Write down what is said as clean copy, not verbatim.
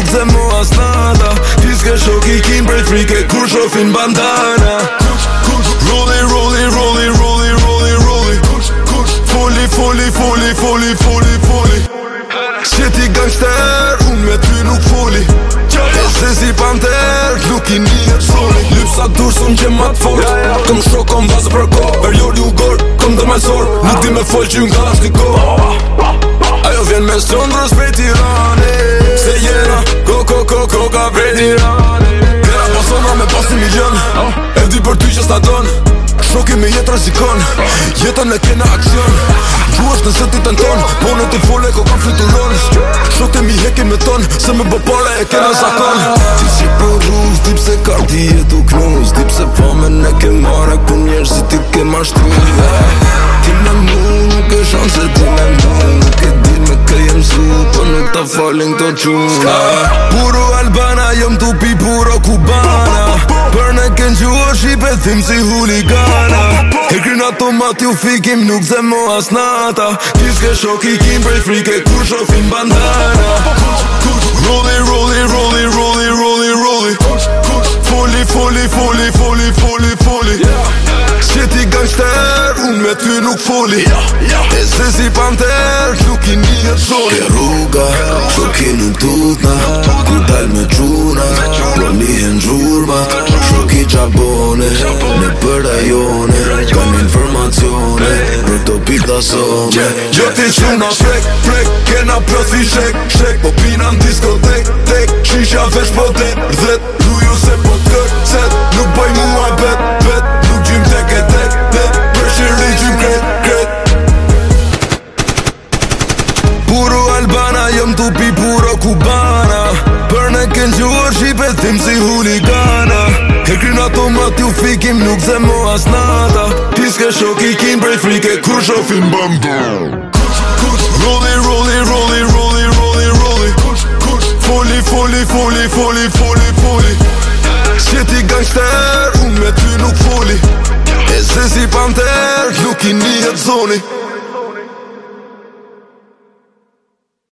nuk ze mo as nada. Piske shok i kim prej frike kur shofin bandana. Rolli, rolli, rolli, rolli, rolli, rolli. Foli, foli, foli, foli, foli, foli. Qeti gangster, unë me ty nuk foli. E se si panter, nuk i një soli. Lypsa dursun që ma t'fort. Këm shok, kom vazë për ko. Periodi u gor, kom dhe me sor. Nuk di me fol që ju nga është një ko. Ajo vjen me Sondrës prej Tirane. Se jena, ko ka prej Tirane. Kera pa Sondra me pas 1 milion. E di për ty që s'ta don. Shoki me jetë rëzikon. Jetën e kena aksion. Gjuash në zëti të në ton. Po në të fole ko kam fluturon. Shokte mi heke me ton. Se me bëpare e kena zakon. Ti si për rruz, dip se ka ti jetu knuz. Dip se famen e ke mare ku njerëzit ti ke mashtru. Ti me mu nuk e shanse, ti me mu nuk e di me ke jem su. Po nuk ta falin këto quna. Puro Albana, jom tupi puro Kubana. Për ne kënë gjua Shqipe, thim si huligana. E kryn automat ju fikim, nuk ze mo as nata. Piske shok i kim prej frike, kur shofin bandana. Rolli, rolli, rolli, rolli, rolli, rolli. Foli, foli, foli, foli, foli, foli. Qeti gangster, unë me ty nuk foli. E se si panter, nuk i një soli. Ke rruga, shoki nuk tutna. Kur dal me quna, pronihen gjurma. Shoki qabone, në për ajone. Kam informacione, për të pita some. Jo ti quna frek, frek, kena profi shek, shek. Po pina në diskotek, tek, shisha vesh po det, rdet. Ruju se po t'kër, set, nuk bëj muaj bet, bet. Nuk gjym tek e tek, tek, për shiri gjym kret, kret. Puro Albana, jom tupi puro Kubana. Për ne kënë gjuar Shqipe, thim si huligana. E kryn automat ju fikim, nuk ze mo as nata. Piske shok i kim prej frike, kur shofin bandana. Rolli, rolli, rolli, rolli, rolli, rolli. Foli, foli, foli, foli, foli, foli. Qeti gangster, unë me ty nuk foli. E se si panter, nuk i një zoni.